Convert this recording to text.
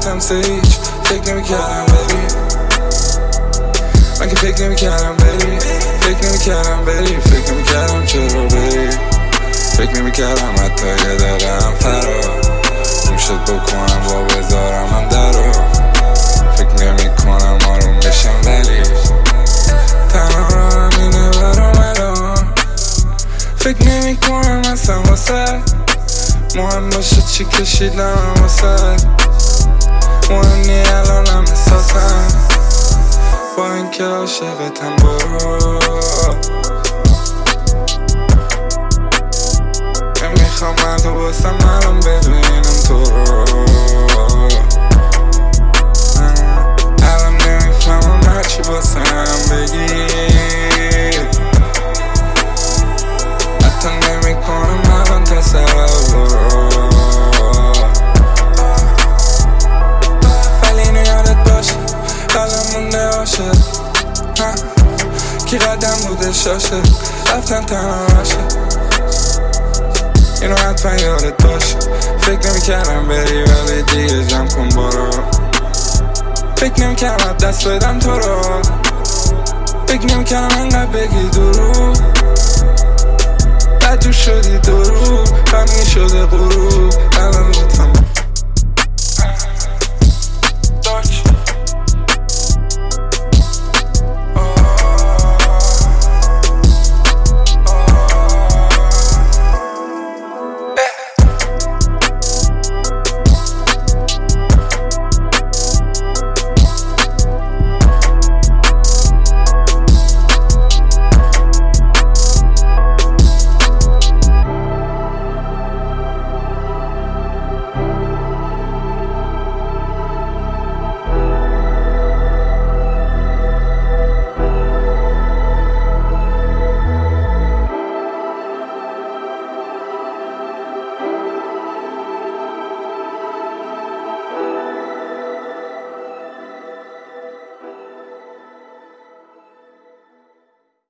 رفتم هیچ فکر نمیکردم بری، من که فکر نمیکردم بری، فکر نمیکردم بری، فکر نمیکردم چرا بری، فکر نمیکردم حتی یه دقیقه‌ام فرار میشد بکنم با بذارم من درو. فکر نمیکنم آروم بشم ولی تنها راهم اینه برام الان. فکر نمیکنم اصلا واسه مهم باشه چی کشیدم واسه، مهم نی الانم احساسم با اینکه عاشقتم. برو نمیخوام مرد و باسم الان ببینم تو رو، الان نمیفهمم هرچی باسم بگی، حتی نمیکنم الان تصور، ولی اینو یادت باشه الان مونده عاشق کی قدم بوده شاشه رفتن تنهاشه. اینو حتما یادت باشه فکر نمیکردم بری ولی دیگه جمع کن برو. فکر نمیکردم دست بدم تو رو، فکر نمیکردم انقدر بگی درو، بد جو شدی درو غمی شده غروب. الان لطفا